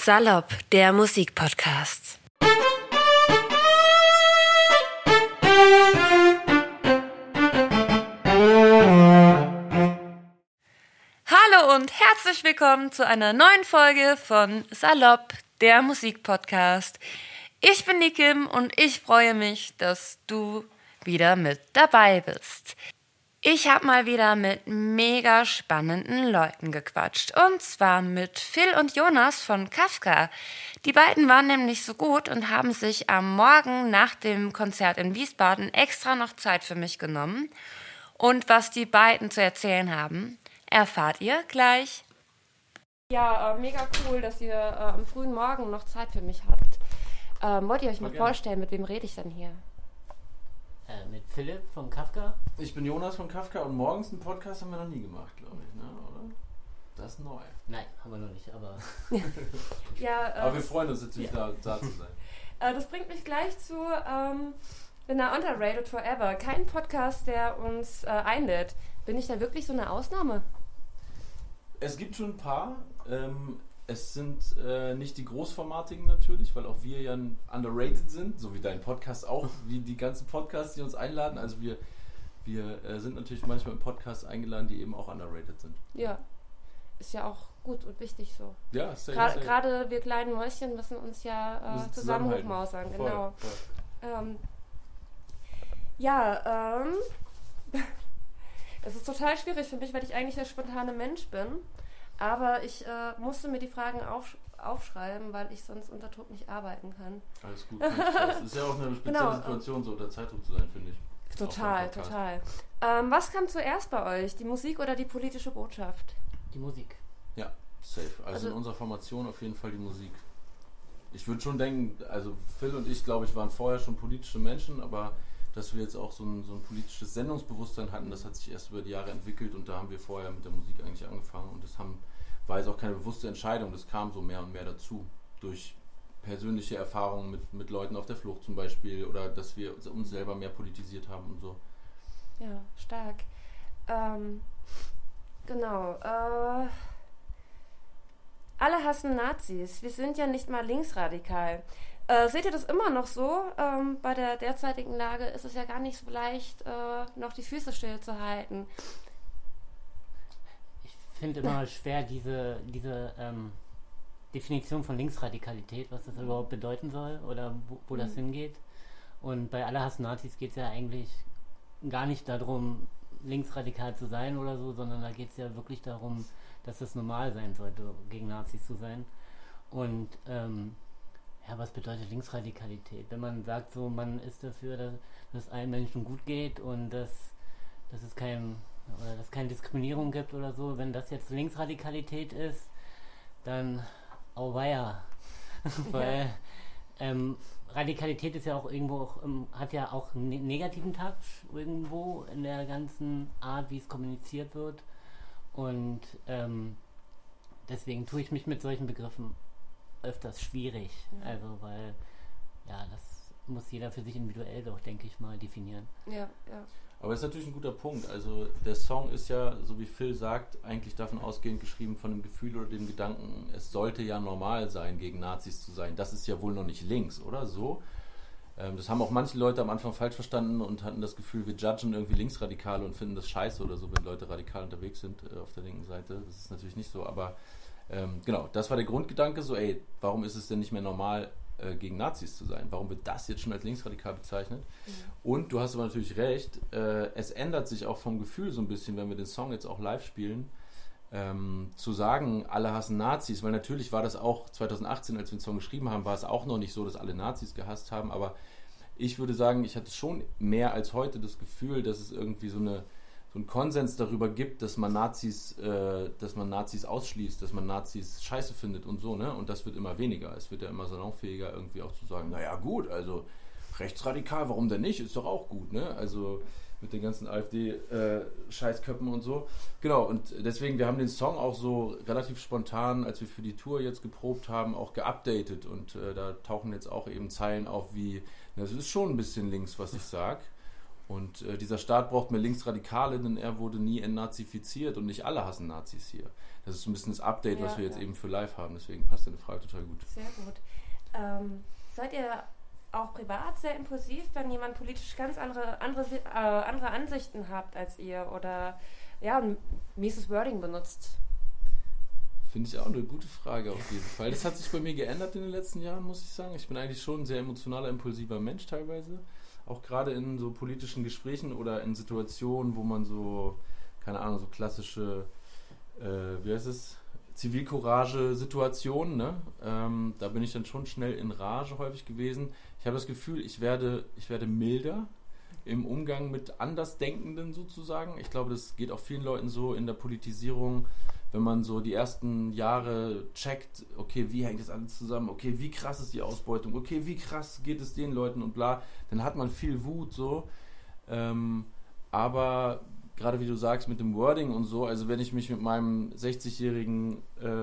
Salopp, der Musikpodcast. Hallo und herzlich willkommen zu einer neuen Folge von Salopp, der Musikpodcast. Ich bin Nikim und ich freue mich, dass du wieder mit dabei bist. Ich habe mal wieder mit mega spannenden Leuten gequatscht. Und zwar mit Phil und Jonas von Kafka. Die beiden waren nämlich so gut und haben sich am Morgen nach dem Konzert in Wiesbaden extra noch Zeit für mich genommen. Und was die beiden zu erzählen haben, erfahrt ihr gleich. Ja, mega cool, dass ihr am frühen Morgen noch Zeit für mich habt. Wollt ihr euch mal vorstellen, mit wem rede ich denn hier? Mit Philipp von Kafka. Ich bin Jonas von Kafka und morgens einen Podcast haben wir noch nie gemacht, glaube ich, ne? Oder? Das ist neu. Nein, haben wir noch nicht, aber... ja, aber wir freuen uns natürlich, da zu sein. Das bringt mich gleich zu einer Underrated Forever. Kein Podcast, der uns einlädt. Bin ich da wirklich so eine Ausnahme? Es gibt schon ein paar. Es sind nicht die großformatigen natürlich, weil auch wir ja underrated sind, so wie dein Podcast auch, wie die ganzen Podcasts, die uns einladen. Also wir sind natürlich manchmal im Podcast eingeladen, die eben auch underrated sind. Ja, ist ja auch gut und wichtig so. Ja, safe. Gerade wir kleinen Mäuschen müssen uns ja zusammen hochmausern, genau. Voll. Es ist total schwierig für mich, weil ich eigentlich der spontane Mensch bin. Aber ich musste mir die Fragen aufschreiben, weil ich sonst unter Druck nicht arbeiten kann. Alles gut. Das ist ja auch eine spezielle Situation, so unter Zeitdruck zu sein, finde ich. Total. Was kam zuerst bei euch? Die Musik oder die politische Botschaft? Die Musik. Ja, safe. Also in unserer Formation auf jeden Fall die Musik. Ich würde schon denken, also Phil und ich, glaube ich, waren vorher schon politische Menschen, aber dass wir jetzt auch so ein politisches Sendungsbewusstsein hatten, das hat sich erst über die Jahre entwickelt und da haben wir vorher mit der Musik eigentlich angefangen und das war jetzt auch keine bewusste Entscheidung, das kam so mehr und mehr dazu, durch persönliche Erfahrungen mit Leuten auf der Flucht zum Beispiel oder dass wir uns selber mehr politisiert haben und so. Ja, stark. Genau. Alle hassen Nazis, wir sind ja nicht mal linksradikal. Seht ihr das immer noch so? Bei der derzeitigen Lage ist es ja gar nicht so leicht, noch die Füße still zu halten. Ich finde immer schwer diese Definition von Linksradikalität, was das überhaupt bedeuten soll oder wo das hingeht. Und bei Alle hassen Nazis geht es ja eigentlich gar nicht darum, linksradikal zu sein oder so, sondern da geht es ja wirklich darum, dass es normal sein sollte, gegen Nazis zu sein. Und was bedeutet Linksradikalität? Wenn man sagt, so man ist dafür, dass allen Menschen gut geht und dass es keine Diskriminierung gibt oder so, wenn das jetzt Linksradikalität ist, dann auweia. Weil Radikalität ist ja auch irgendwo hat ja auch einen negativen Touch irgendwo in der ganzen Art, wie es kommuniziert wird. Und deswegen tue ich mich mit solchen Begriffen öfters schwierig, also weil das muss jeder für sich individuell doch, denke ich mal, definieren. Ja. Aber das ist natürlich ein guter Punkt, also der Song ist ja, so wie Phil sagt, eigentlich davon ausgehend geschrieben von dem Gefühl oder dem Gedanken, es sollte ja normal sein, gegen Nazis zu sein. Das ist ja wohl noch nicht links, oder so? Das haben auch manche Leute am Anfang falsch verstanden und hatten das Gefühl, wir judgen irgendwie Linksradikale und finden das scheiße oder so, wenn Leute radikal unterwegs sind auf der linken Seite. Das ist natürlich nicht so, aber genau, das war der Grundgedanke, so warum ist es denn nicht mehr normal, gegen Nazis zu sein? Warum wird das jetzt schon als linksradikal bezeichnet? Und du hast aber natürlich recht, es ändert sich auch vom Gefühl so ein bisschen, wenn wir den Song jetzt auch live spielen, zu sagen, alle hassen Nazis, weil natürlich war das auch 2018, als wir den Song geschrieben haben, war es auch noch nicht so, dass alle Nazis gehasst haben, aber ich würde sagen, ich hatte schon mehr als heute das Gefühl, dass es irgendwie so einen Konsens darüber gibt, dass man Nazis ausschließt, dass man Nazis scheiße findet und so, ne? Und das wird immer weniger. Es wird ja immer salonfähiger, irgendwie auch zu sagen, naja gut, also rechtsradikal, warum denn nicht? Ist doch auch gut, ne? Also mit den ganzen AfD-Scheißköppen und so. Genau, und deswegen, wir haben den Song auch so relativ spontan, als wir für die Tour jetzt geprobt haben, auch geupdatet und da tauchen jetzt auch eben Zeilen auf wie, das ist schon ein bisschen links, was ich sag. Und dieser Staat braucht mehr Linksradikale, denn er wurde nie entnazifiziert und nicht alle hassen Nazis hier. Das ist so ein bisschen das Update, was wir jetzt eben für live haben. Deswegen passt deine Frage total gut. Sehr gut. Seid ihr auch privat sehr impulsiv, wenn jemand politisch ganz andere Ansichten habt als ihr oder ein mieses Wording benutzt? Finde ich auch eine gute Frage auf jeden Fall. Das hat sich bei mir geändert in den letzten Jahren, muss ich sagen. Ich bin eigentlich schon ein sehr emotionaler, impulsiver Mensch teilweise. Auch gerade in so politischen Gesprächen oder in Situationen, wo man so, keine Ahnung, so klassische, Zivilcourage-Situationen, ne? Da bin ich dann schon schnell in Rage häufig gewesen. Ich habe das Gefühl, ich werde milder im Umgang mit Andersdenkenden sozusagen. Ich glaube, das geht auch vielen Leuten so in der Politisierung, wenn man so die ersten Jahre checkt, okay, wie hängt das alles zusammen, okay, wie krass ist die Ausbeutung, okay, wie krass geht es den Leuten und bla, dann hat man viel Wut so, aber gerade wie du sagst, mit dem Wording und so, also wenn ich mich mit meinem 60-jährigen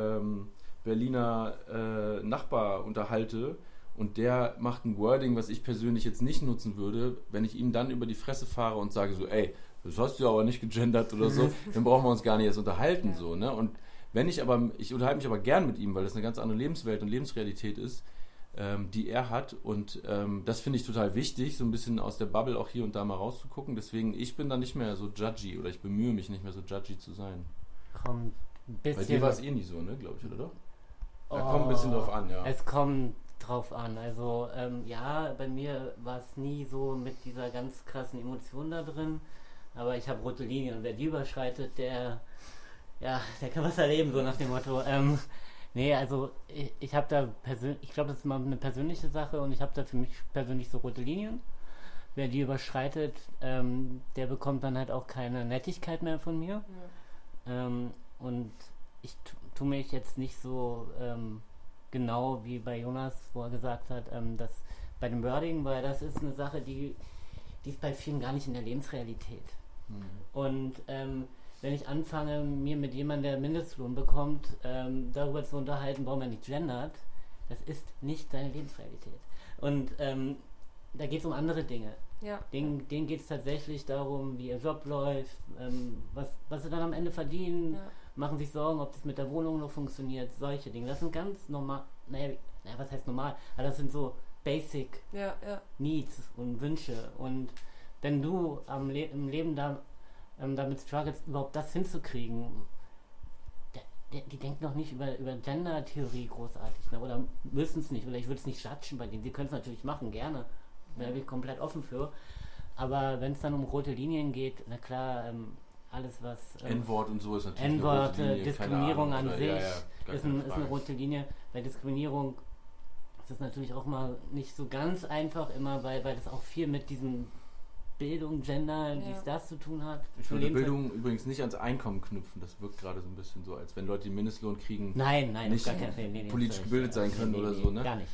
Berliner Nachbar unterhalte und der macht ein Wording, was ich persönlich jetzt nicht nutzen würde, wenn ich ihm dann über die Fresse fahre und sage so, ey, das hast du ja aber nicht gegendert oder so, dann brauchen wir uns gar nicht erst unterhalten, so, ne? Und ich unterhalte mich aber gern mit ihm, weil das eine ganz andere Lebenswelt und Lebensrealität ist, die er hat und das finde ich total wichtig, so ein bisschen aus der Bubble auch hier und da mal rauszugucken, deswegen, ich bin da nicht mehr so judgy oder ich bemühe mich nicht mehr so judgy zu sein. Kommt ein bisschen... Bei dir war es nie so, ne, glaube ich, oder? Kommt ein bisschen drauf an, ja. Es kommt drauf an, also bei mir war es nie so mit dieser ganz krassen Emotion da drin, aber ich habe rote Linien und wer die überschreitet, der kann was erleben, so nach dem Motto. Nee, also ich habe da ich glaube, das ist mal eine persönliche Sache und ich habe da für mich persönlich so rote Linien. Wer die überschreitet, der bekommt dann halt auch keine Nettigkeit mehr von mir. Ja. Und ich tue mich jetzt nicht so genau wie bei Jonas, wo er gesagt hat, dass bei dem Wording, weil das ist eine Sache, die ist bei vielen gar nicht in der Lebensrealität. Und wenn ich anfange, mir mit jemandem, der Mindestlohn bekommt, darüber zu unterhalten, warum er nicht gendert, das ist nicht seine Lebensrealität. Und da geht es um andere Dinge. Ja. Denen geht es tatsächlich darum, wie ihr Job läuft, was sie dann am Ende verdienen, machen sich Sorgen, ob das mit der Wohnung noch funktioniert, solche Dinge. Das sind ganz normal, was heißt normal? Aber das sind so Basic Needs und Wünsche. Und wenn du im Leben damit struggles, überhaupt das hinzukriegen, die denken noch nicht über Gender-Theorie großartig, ne? Oder müssen es nicht, oder ich würde es nicht judgen bei denen. Sie können es natürlich machen, gerne. Da bin ich komplett offen für. Aber wenn es dann um rote Linien geht, na klar, alles was... N-Wort und so ist natürlich N-Worte, eine rote Linie, Diskriminierung an sich ist eine Frage. rote Linie. Bei Diskriminierung ist es natürlich auch mal nicht so ganz einfach immer, weil das auch viel mit diesem Bildung, Gender, dies, das zu tun hat. Ich würde Bildung übrigens nicht ans Einkommen knüpfen. Das wirkt gerade so ein bisschen so, als wenn Leute, die Mindestlohn kriegen, nein, nicht politisch gebildet sein können oder so, ne? Gar nicht.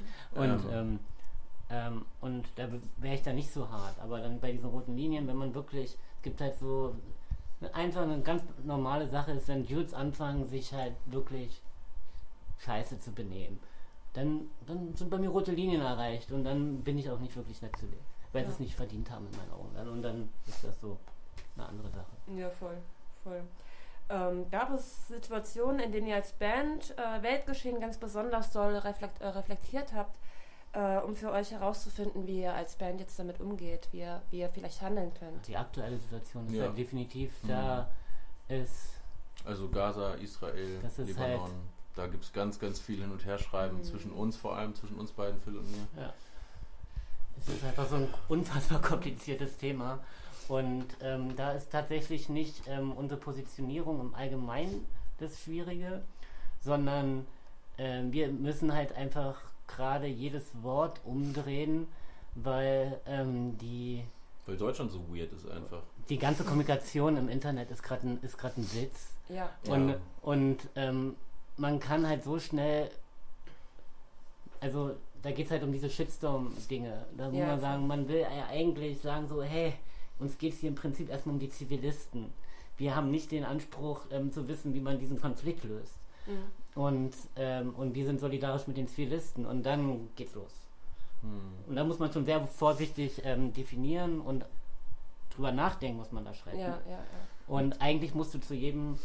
Und da wäre ich da nicht so hart. Aber dann bei diesen roten Linien, wenn man wirklich, es gibt halt so einfach eine ganz normale Sache ist, wenn Dudes anfangen, sich halt wirklich scheiße zu benehmen, dann sind bei mir rote Linien erreicht und dann bin ich auch nicht wirklich nett zu denen, weil sie es nicht verdient haben in meinen Augen. Und dann ist das so eine andere Sache. Ja, voll. Gab es Situationen, in denen ihr als Band Weltgeschehen ganz besonders doll reflektiert habt, um für euch herauszufinden, wie ihr als Band jetzt damit umgeht, wie ihr vielleicht handeln könnt? Die aktuelle Situation ist halt definitiv, da ist... Also Gaza, Israel, Libanon, halt, da gibt es ganz, ganz viel Hin- und Herschreiben zwischen uns, vor allem zwischen uns beiden, Phil und mir. Ja. Es ist einfach so ein unfassbar kompliziertes Thema und da ist tatsächlich nicht unsere Positionierung im Allgemeinen das Schwierige, sondern wir müssen halt einfach gerade jedes Wort umdrehen, weil weil Deutschland so weird ist einfach. Die ganze Kommunikation im Internet ist gerade ein Witz. Ja. Und man kann halt so schnell, also da geht es halt um diese Shitstorm-Dinge. Da muss man sagen, man will ja eigentlich sagen so, hey, uns geht es hier im Prinzip erstmal um die Zivilisten. Wir haben nicht den Anspruch zu wissen, wie man diesen Konflikt löst. Und wir sind solidarisch mit den Zivilisten und dann geht's los. Und da muss man schon sehr vorsichtig definieren und drüber nachdenken, was man da schreibt. Ja. Und eigentlich musst du zu jedem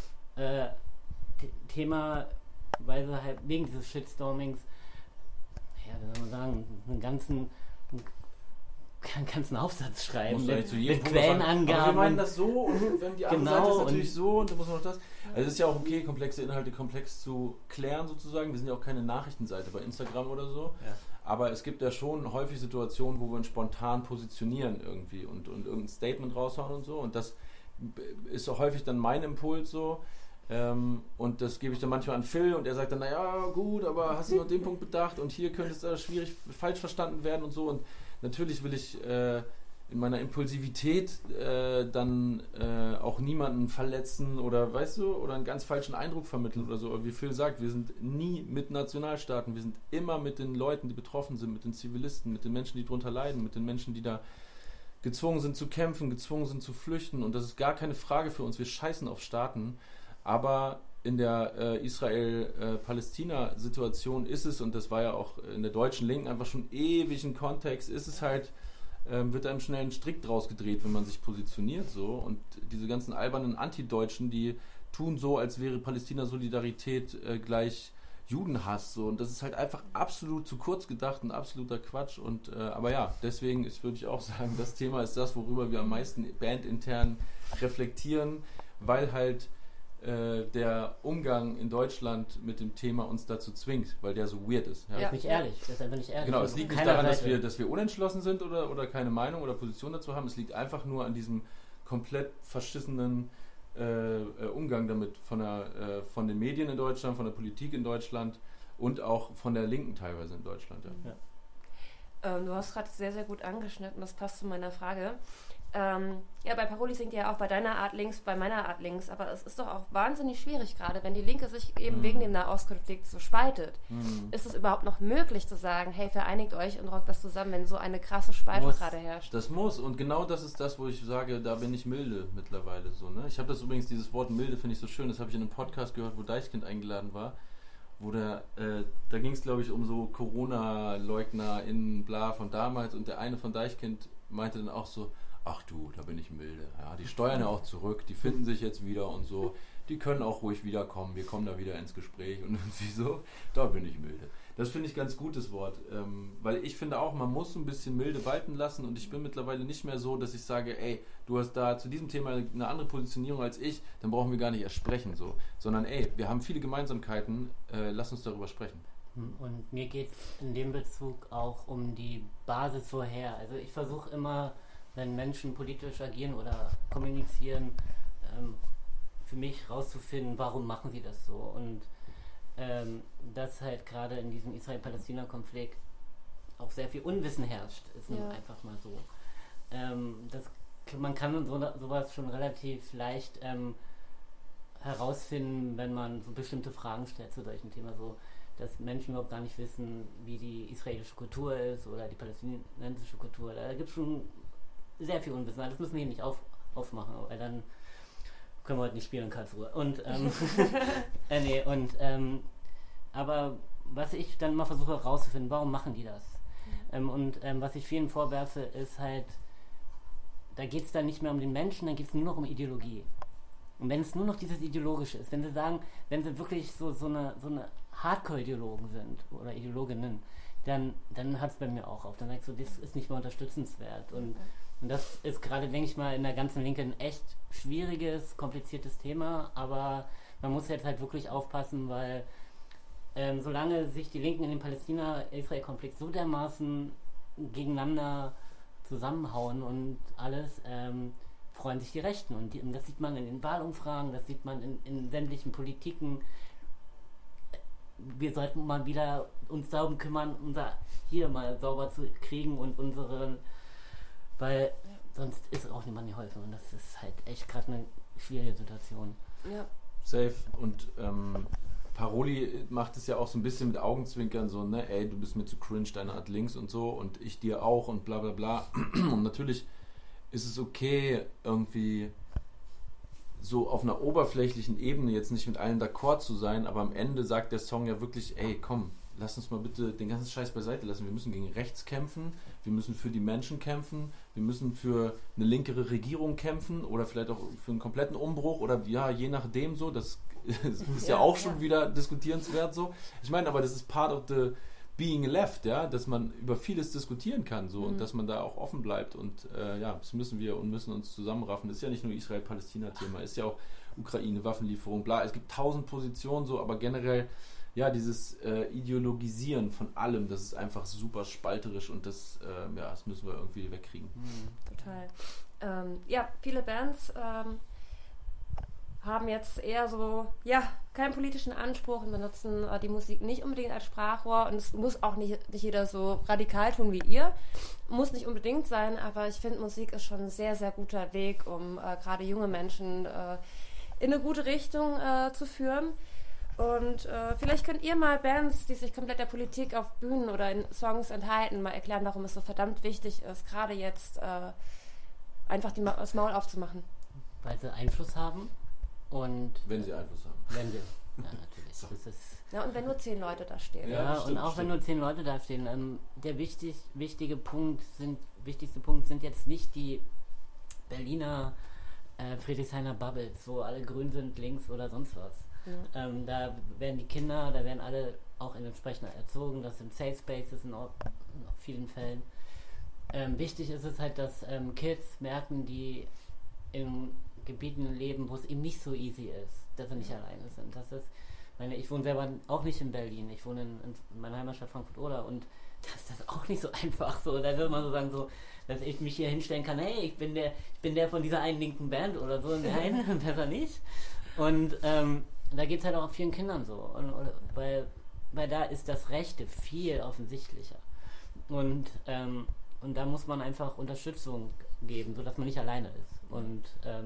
Thema, weil sie halt wegen dieses Shitstormings, ja, wie soll man sagen, einen ganzen Aufsatz schreiben. Musst du mit zu jedem Quellenangaben. Aber wir meinen das so und wenn die andere Genau, Seite ist natürlich so und dann muss man noch das. Also es ist ja auch okay, komplexe Inhalte komplex zu klären sozusagen. Wir sind ja auch keine Nachrichtenseite bei Instagram oder so. Ja. Aber es gibt ja schon häufig Situationen, wo wir uns spontan positionieren irgendwie und irgendein Statement raushauen und so. Und das ist auch häufig dann mein Impuls so. Und das gebe ich dann manchmal an Phil und er sagt dann, naja, gut, aber hast du noch den Punkt bedacht und hier könnte es schwierig falsch verstanden werden und so. Und natürlich will ich in meiner Impulsivität dann auch niemanden verletzen oder, weißt du, oder einen ganz falschen Eindruck vermitteln oder so. Aber wie Phil sagt, wir sind nie mit Nationalstaaten, wir sind immer mit den Leuten, die betroffen sind, mit den Zivilisten, mit den Menschen, die drunter leiden, mit den Menschen, die da gezwungen sind zu kämpfen, gezwungen sind zu flüchten. Und das ist gar keine Frage für uns, wir scheißen auf Staaten. Aber in der Israel-Palästina-Situation ist es, und das war ja auch in der deutschen Linken einfach schon ewig ein Kontext, ist es halt, wird einem schnell ein Strick draus gedreht, wenn man sich positioniert so. Und diese ganzen albernen Antideutschen, die tun so, als wäre Palästina-Solidarität gleich Judenhass. So. Und das ist halt einfach absolut zu kurz gedacht, ein absoluter Quatsch. Und aber ja, deswegen würde ich auch sagen, das Thema ist das, worüber wir am meisten bandintern reflektieren, weil halt der Umgang in Deutschland mit dem Thema uns dazu zwingt, weil der so weird ist. Ja. Das ist nicht ehrlich. Das ist einfach nicht ehrlich. Genau, es liegt nicht daran, dass wir unentschlossen sind oder keine Meinung oder Position dazu haben. Es liegt einfach nur an diesem komplett verschissenen Umgang damit von den Medien in Deutschland, von der Politik in Deutschland und auch von der Linken teilweise in Deutschland. Ja. Du hast gerade sehr, sehr gut angeschnitten, das passt zu meiner Frage. Ja, bei Paroli singt ihr ja auch bei deiner Art links, bei meiner Art links, aber es ist doch auch wahnsinnig schwierig gerade, wenn die Linke sich eben wegen dem Nahostkonflikt so spaltet. Ist es überhaupt noch möglich zu sagen, hey, vereinigt euch und rockt das zusammen, wenn so eine krasse Spaltung gerade herrscht? Das muss, und genau das ist das, wo ich sage, da bin ich milde mittlerweile so. Ne? Ich habe das übrigens, dieses Wort milde finde ich so schön, das habe ich in einem Podcast gehört, wo Deichkind eingeladen war, wo da ging es, glaube ich, um so Corona-Leugner in bla von damals und der eine von Deichkind meinte dann auch so, ach du, da bin ich milde. Ja, die steuern ja auch zurück, die finden sich jetzt wieder und so. Die können auch ruhig wiederkommen, wir kommen da wieder ins Gespräch und irgendwie so. Da bin ich milde. Das finde ich ganz gutes Wort, weil ich finde auch, man muss ein bisschen milde walten lassen und ich bin mittlerweile nicht mehr so, dass ich sage, ey, du hast da zu diesem Thema eine andere Positionierung als ich, dann brauchen wir gar nicht erst sprechen, so. Sondern ey, wir haben viele Gemeinsamkeiten, lass uns darüber sprechen. Und mir geht es in dem Bezug auch um die Basis vorher. Also ich versuche immer, wenn Menschen politisch agieren oder kommunizieren, für mich rauszufinden, warum machen sie das so. Und dass halt gerade in diesem Israel-Palästina-Konflikt auch sehr viel Unwissen herrscht, ist einfach mal so. Man kann sowas schon relativ leicht herausfinden, wenn man so bestimmte Fragen stellt zu solchen Themen, so dass Menschen überhaupt gar nicht wissen, wie die israelische Kultur ist oder die palästinensische Kultur. Da gibt es schon sehr viel Unwissen. Das müssen wir hier nicht aufmachen, weil dann können wir heute nicht spielen in Karlsruhe. Und aber was ich dann mal versuche herauszufinden, warum machen die das? Was ich vielen vorwerfe, ist halt, da geht es dann nicht mehr um den Menschen, dann geht es nur noch um Ideologie. Und wenn es nur noch dieses Ideologische ist, wenn sie sagen, wenn sie wirklich so eine Hardcore-Ideologen sind oder Ideologinnen, dann hört es bei mir auch auf. Dann sagst du, das ist nicht mehr unterstützenswert. Und das ist gerade, denke ich mal, in der ganzen Linke ein echt schwieriges, kompliziertes Thema, aber man muss jetzt halt wirklich aufpassen, weil solange sich die Linken in dem Palästina-Israel-Konflikt so dermaßen gegeneinander zusammenhauen und alles, freuen sich die Rechten. Und das sieht man in den Wahlumfragen, das sieht man in sämtlichen Politiken. Wir sollten mal wieder uns darum kümmern, unser hier mal sauber zu kriegen und weil sonst ist auch niemand geholfen und das ist halt echt gerade eine schwierige Situation. Ja. Safe. Und Paroli macht es ja auch so ein bisschen mit Augenzwinkern so, ne, ey, du bist mir zu cringe, deine Art links und so und ich dir auch und bla bla bla. Und natürlich ist es okay, irgendwie so auf einer oberflächlichen Ebene jetzt nicht mit allen d'accord zu sein, aber am Ende sagt der Song ja wirklich, ey, komm, lass uns mal bitte den ganzen Scheiß beiseite lassen. Wir müssen gegen rechts kämpfen, wir müssen für die Menschen kämpfen, wir müssen für eine linkere Regierung kämpfen oder vielleicht auch für einen kompletten Umbruch oder ja, je nachdem so. Das ist ja auch schon wieder diskutierenswert so. Ich meine, aber das ist part of the being left, ja, dass man über vieles diskutieren kann so und dass man da auch offen bleibt und das müssen wir und müssen uns zusammenraffen. Das ist ja nicht nur Israel-Palästina-Thema, ist ja auch Ukraine, Waffenlieferung, bla. Es gibt 1000 Positionen so, aber generell dieses Ideologisieren von allem, das ist einfach super spalterisch und das müssen wir irgendwie wegkriegen. Total. Viele Bands haben jetzt eher so, keinen politischen Anspruch und benutzen die Musik nicht unbedingt als Sprachrohr und es muss auch nicht jeder so radikal tun wie ihr. Muss nicht unbedingt sein, aber ich finde, Musik ist schon ein sehr, sehr guter Weg, um gerade junge Menschen in eine gute Richtung zu führen. Und vielleicht könnt ihr mal Bands, die sich komplett der Politik auf Bühnen oder in Songs enthalten, mal erklären, warum es so verdammt wichtig ist, gerade jetzt einfach das Maul aufzumachen. Weil sie Einfluss haben. Und wenn sie Einfluss haben. Wenn sie, natürlich. So. Das ist, und wenn nur 10 Leute da stehen. Ja, und auch wenn nur 10 Leute da stehen. Der wichtigste Punkt sind jetzt nicht die Berliner Friedrichshainer Bubbles, wo alle grün sind, links oder sonst was. Ja. Da werden die Kinder, da werden alle auch entsprechend erzogen. Das sind Safe Spaces in vielen Fällen. Wichtig ist es halt, dass Kids merken, die in Gebieten leben, wo es eben nicht so easy ist, dass sie nicht alleine sind. Ich wohne selber auch nicht in Berlin, ich wohne in meiner Heimatstadt Frankfurt-Oder und das ist auch nicht so einfach. So, da würde man so sagen, so, dass ich mich hier hinstellen kann, hey, ich bin der von dieser einen linken Band oder so. Nein, besser nicht. Und da geht es halt auch vielen Kindern so. Weil da ist das Rechte viel offensichtlicher. Und da muss man einfach Unterstützung geben, sodass man nicht alleine ist. Und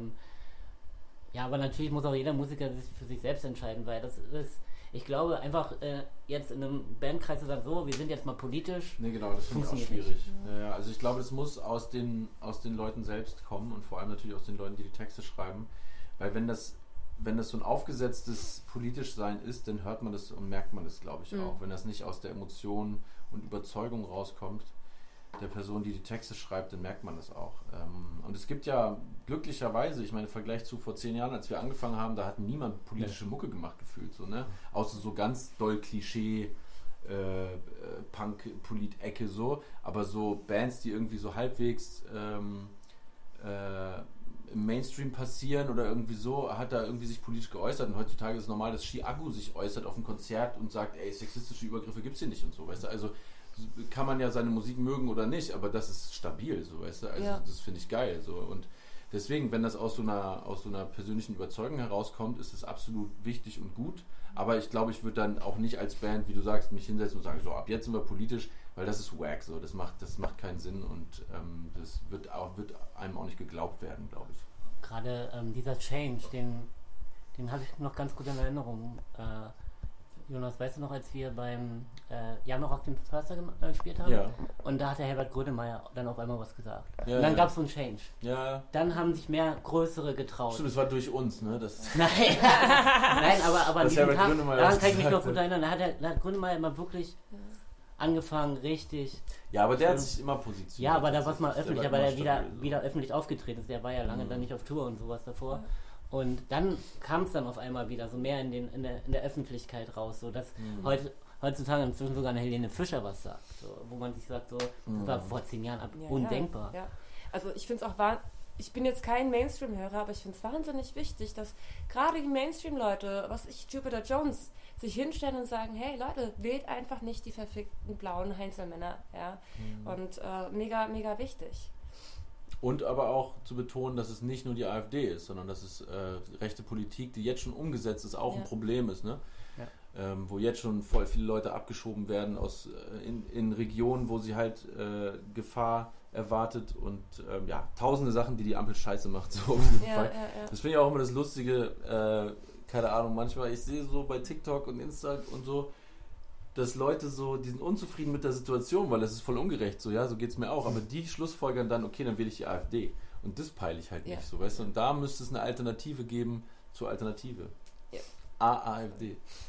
aber natürlich muss auch jeder Musiker sich für sich selbst entscheiden, weil das ist, ich glaube, einfach jetzt in einem Bandkreis zu sagen, so, wir sind jetzt mal politisch. Nee, genau, das finde ich auch schwierig. Ja, also ich glaube, es muss aus den Leuten selbst kommen und vor allem natürlich aus den Leuten, die Texte schreiben, weil wenn das so ein aufgesetztes Politischsein ist, dann hört man das und merkt man das, glaube ich, auch. Wenn das nicht aus der Emotion und Überzeugung rauskommt, der Person, die Texte schreibt, dann merkt man das auch. Und es gibt ja glücklicherweise, ich meine, im Vergleich zu vor 10 Jahren, als wir angefangen haben, da hat niemand politische Mucke gemacht gefühlt, so, ne? Außer so ganz doll Klischee Punk-Polit-Ecke so, aber so Bands, die irgendwie so halbwegs im Mainstream passieren oder irgendwie so, hat da irgendwie sich politisch geäußert und heutzutage ist es normal, dass Chiago sich äußert auf einem Konzert und sagt, ey, sexistische Übergriffe gibt's hier nicht und so, weißt du, also kann man ja seine Musik mögen oder nicht, aber das ist stabil, so, weißt du, also das finde ich geil, so, und deswegen, wenn das aus so einer persönlichen Überzeugung herauskommt, ist es absolut wichtig und gut, aber ich glaube, ich würde dann auch nicht als Band, wie du sagst, mich hinsetzen und sagen, so, ab jetzt sind wir politisch, weil das ist wack, so, das macht keinen Sinn und das wird einem auch nicht geglaubt werden, glaube ich. Gerade dieser Change, den habe ich noch ganz gut in Erinnerung. Jonas, weißt du noch, als wir beim Januar den Förster gespielt haben? Ja. Und da hat der Herbert Grönemeyer dann auf einmal was gesagt. Ja, und dann gab es so einen Change. Ja. Dann haben sich mehr größere getraut. Stimmt, das war durch uns, ne? Nein, aber an diesem Tag, daran kann ich mich noch gut erinnern. Da hat Grönemeyer immer wirklich angefangen, richtig. Ja, aber der hat sich immer positioniert. Ja, aber da war es mal öffentlich, weil er wieder öffentlich aufgetreten ist. Der war ja lange dann nicht auf Tour und sowas davor. Und dann kam es dann auf einmal wieder so mehr in der Öffentlichkeit raus, so dass heutzutage inzwischen sogar eine Helene Fischer was sagt, so, wo man sich sagt, so, das war vor 10 Jahren undenkbar. Ja. Also ich finde es auch ich bin jetzt kein Mainstream-Hörer, aber ich finde es wahnsinnig wichtig, dass gerade die Mainstream-Leute, Jupiter Jones, sich hinstellen und sagen, hey Leute, wählt einfach nicht die verfickten blauen Heinzelmänner, ja. Und mega, mega wichtig. Und aber auch zu betonen, dass es nicht nur die AfD ist, sondern dass es rechte Politik, die jetzt schon umgesetzt ist, auch ein Problem ist, ne? Ja. Wo jetzt schon voll viele Leute abgeschoben werden in Regionen, wo sie halt Gefahr erwartet und tausende Sachen, die Ampel scheiße macht. So auf jeden Fall. Ja. Das finde ich auch immer das Lustige, keine Ahnung, manchmal, ich sehe so bei TikTok und Insta und so, dass Leute so, die sind unzufrieden mit der Situation, weil das ist voll ungerecht, so, ja, so geht's mir auch, aber die schlussfolgern dann, okay, dann wähle ich die AfD. Und das peile ich halt nicht, so, weißt du, und da müsste es eine Alternative geben zur Alternative. Ja. AfD.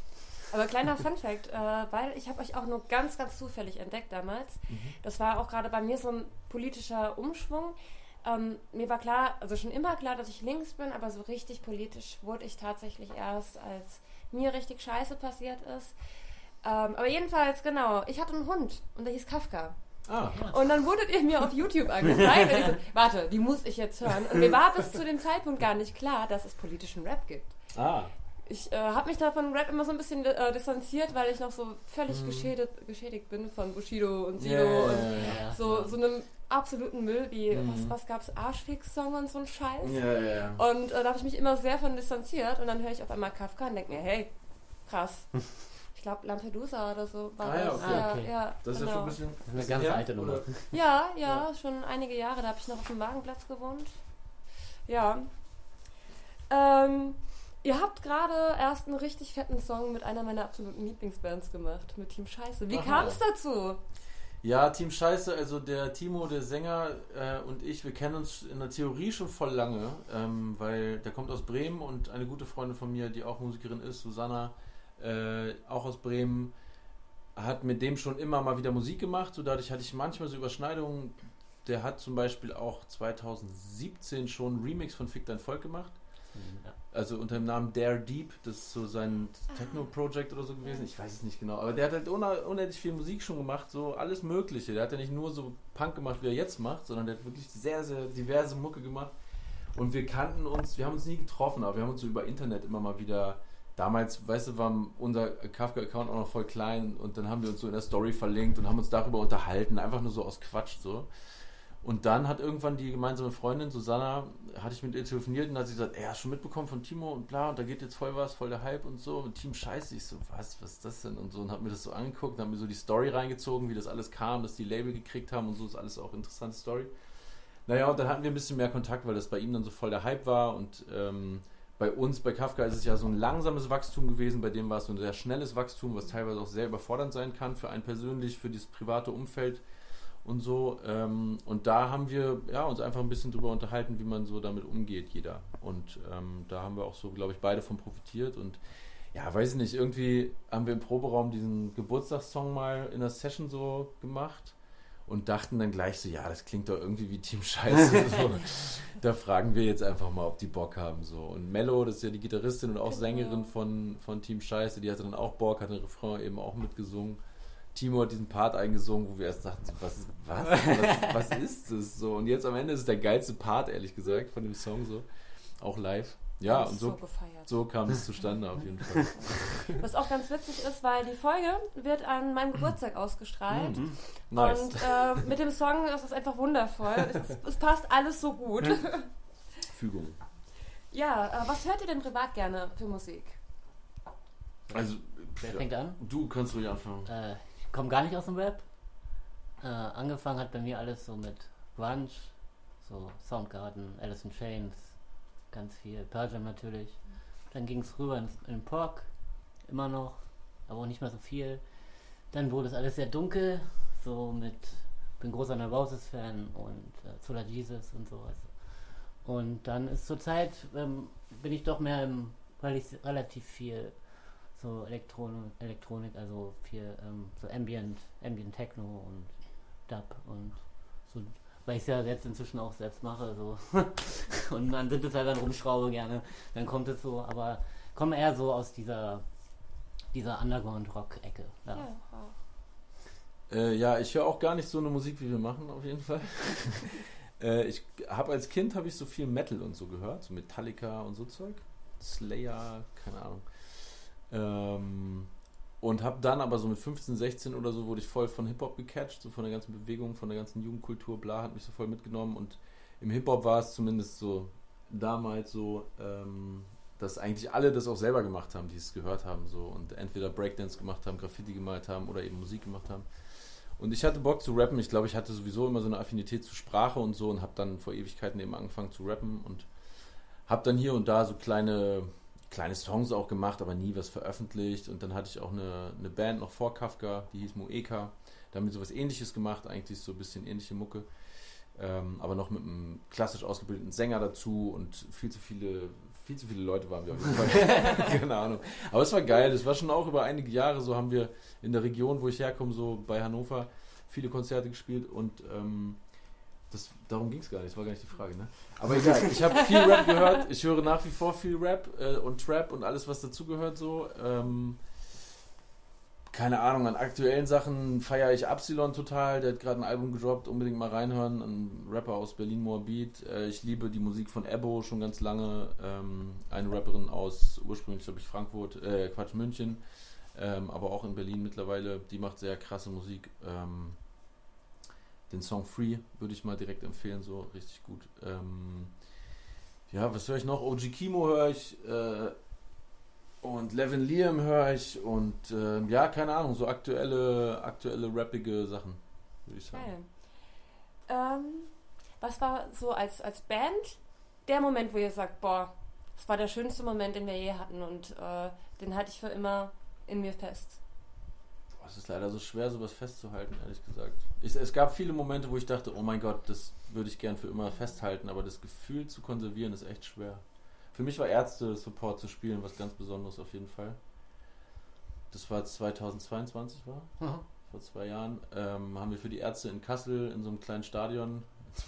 Aber kleiner Funfact, weil ich habe euch auch nur ganz, ganz zufällig entdeckt damals. Das war auch gerade bei mir so ein politischer Umschwung. Mir war klar, also schon immer klar, dass ich links bin, aber so richtig politisch wurde ich tatsächlich erst, als mir richtig Scheiße passiert ist. Aber jedenfalls, genau, ich hatte einen Hund und der hieß Kafka. Ah. Und dann wurdet ihr mir auf YouTube angezeigt und ich so, warte, die muss ich jetzt hören. Und mir war bis zu dem Zeitpunkt gar nicht klar, dass es politischen Rap gibt. Ah. Ich habe mich da von Rap immer so ein bisschen distanziert, weil ich noch so völlig geschädigt bin von Bushido und Sido und so einem absoluten Müll wie, was gab's, Arschfix-Song und so ein Scheiß. Ja. Und da habe ich mich immer sehr von distanziert und dann höre ich auf einmal Kafka und denke mir, hey, krass. Ich glaube Lampedusa oder so war das. Okay. Ja, Das ist genau. ja schon ein bisschen... Das ist eine ganz alte Nummer. Ja, schon einige Jahre. Da habe ich noch auf dem Wagenplatz gewohnt. Ja. Ihr habt gerade erst einen richtig fetten Song mit einer meiner absoluten Lieblingsbands gemacht, mit Team Scheiße. Wie kam es dazu? Ja, Team Scheiße, also der Timo, der Sänger und ich, wir kennen uns in der Theorie schon voll lange, weil der kommt aus Bremen und eine gute Freundin von mir, die auch Musikerin ist, Susanna, auch aus Bremen, hat mit dem schon immer mal wieder Musik gemacht, so dadurch hatte ich manchmal so Überschneidungen. Der hat zum Beispiel auch 2017 schon einen Remix von Fick dein Volk gemacht. Ja. Also unter dem Namen Dare Deep, das ist so sein Techno-Project oder so gewesen, ich weiß es nicht genau, aber der hat halt unendlich viel Musik schon gemacht, so alles Mögliche. Der hat ja nicht nur so Punk gemacht, wie er jetzt macht, sondern der hat wirklich sehr, sehr diverse Mucke gemacht. Und wir kannten uns, wir haben uns nie getroffen, aber wir haben uns so über Internet immer mal wieder, damals, weißt du, war unser Kafka-Account auch noch voll klein und dann haben wir uns so in der Story verlinkt und haben uns darüber unterhalten, einfach nur so aus Quatsch so. Und dann hat irgendwann die gemeinsame Freundin, Susanna, hatte ich mit ihr telefoniert und hat sie gesagt, hast schon mitbekommen von Timo und bla, und da geht jetzt voll was, voll der Hype und so. Und Team Scheiße, ich so, was ist das denn? Und so, und hab mir das so angeguckt, hab mir so die Story reingezogen, wie das alles kam, dass die Label gekriegt haben und so, ist alles auch eine interessante Story. Naja, und dann hatten wir ein bisschen mehr Kontakt, weil das bei ihm dann so voll der Hype war und bei uns, bei Kafka ist es ja so ein langsames Wachstum gewesen, bei dem war es so ein sehr schnelles Wachstum, was teilweise auch sehr überfordernd sein kann für einen persönlich, für dieses private Umfeld und so. Und da haben wir uns einfach ein bisschen drüber unterhalten, wie man so damit umgeht, jeder. Und da haben wir auch so, glaube ich, beide von profitiert. Und ja, weiß ich nicht, irgendwie haben wir im Proberaum diesen Geburtstagssong mal in der Session so gemacht und dachten dann gleich so, ja, das klingt doch irgendwie wie Team Scheiße. So. Da fragen wir jetzt einfach mal, ob die Bock haben. So. Und Mello, das ist ja die Gitarristin und auch Sängerin von Team Scheiße, die hatte dann auch Bock, hat den Refrain eben auch mitgesungen. Timo hat diesen Part eingesungen, wo wir erst dachten, was ist das? So, und jetzt am Ende ist es der geilste Part, ehrlich gesagt, von dem Song so. Auch live. Ja, und so kam es zustande auf jeden Fall. Was auch ganz witzig ist, weil die Folge wird an meinem Geburtstag ausgestrahlt. Nice. Und mit dem Song ist es einfach wundervoll. Es passt alles so gut. Fügung. Ja, was hört ihr denn privat gerne für Musik? Also, Wer fängt an? Du kannst ruhig anfangen. Ich komme gar nicht aus dem Rap. Angefangen hat bei mir alles so mit Grunge, so Soundgarden, Alice in Chains, ganz viel, Pearl Jam natürlich. Dann ging es rüber in den Prog, immer noch, aber auch nicht mehr so viel. Dann wurde es alles sehr dunkel, so bin großer Neurosis-Fan und Solar Jesus und sowas. Und dann ist zurzeit, bin ich doch mehr relativ viel so Elektronik, also viel so Ambient Techno und Dub und so, weil ich es ja jetzt inzwischen auch selbst mache, so. Und dann sind es halt dann rumschraube gerne, dann kommt es so, aber komme eher so aus dieser Underground-Rock-Ecke. Ja, ich höre auch gar nicht so eine Musik, wie wir machen, auf jeden Fall. Als Kind habe ich so viel Metal und so gehört, so Metallica und so Zeug. Slayer, keine Ahnung. Und habe dann aber so mit 15, 16 oder so wurde ich voll von Hip-Hop gecatcht, so von der ganzen Bewegung, von der ganzen Jugendkultur, bla, hat mich so voll mitgenommen. Und im Hip-Hop war es zumindest so damals so, dass eigentlich alle das auch selber gemacht haben, die es gehört haben, so, und entweder Breakdance gemacht haben, Graffiti gemalt haben oder eben Musik gemacht haben. Und ich hatte Bock zu rappen. Ich glaube, ich hatte sowieso immer so eine Affinität zu Sprache und so und habe dann vor Ewigkeiten eben angefangen zu rappen und habe dann hier und da so kleine Songs auch gemacht, aber nie was veröffentlicht. Und dann hatte ich auch eine Band noch vor Kafka, die hieß Moeka. Da haben wir sowas Ähnliches gemacht, eigentlich so ein bisschen ähnliche Mucke. Aber noch mit einem klassisch ausgebildeten Sänger dazu und viel zu viele Viel zu viele Leute waren wir auf jeden Fall. Keine Ahnung. Aber es war geil. Das war schon auch über einige Jahre so, haben wir in der Region, wo ich herkomme, so bei Hannover, viele Konzerte gespielt und darum ging es gar nicht, das war gar nicht die Frage, ne? Aber egal, ich habe viel Rap gehört, ich höre nach wie vor viel Rap und Trap und alles, was dazugehört so. Keine Ahnung, an aktuellen Sachen feiere ich Absilon total, der hat gerade ein Album gedroppt, unbedingt mal reinhören, ein Rapper aus Berlin-Moabit. Ich liebe die Musik von Ebbo schon ganz lange, eine Rapperin aus ursprünglich, glaube ich, München, aber auch in Berlin mittlerweile, die macht sehr krasse Musik. Den Song Free würde ich mal direkt empfehlen, so richtig gut. Ja, was höre ich noch? OG Kimo höre ich, und Levin Liam höre ich und ja, keine Ahnung, so aktuelle rappige Sachen, würde ich sagen. Geil. Was war so als Band der Moment, wo ihr sagt, boah, das war der schönste Moment, den wir je hatten und den halte ich für immer in mir fest? Boah, es ist leider so schwer, sowas festzuhalten, ehrlich gesagt. Es gab viele Momente, wo ich dachte, oh mein Gott, das würde ich gern für immer festhalten, aber das Gefühl zu konservieren ist echt schwer. Für mich war Ärzte-Support zu spielen was ganz Besonderes auf jeden Fall. Das war 2022, vor 2 Jahren. Haben wir für die Ärzte in Kassel in so einem kleinen Stadion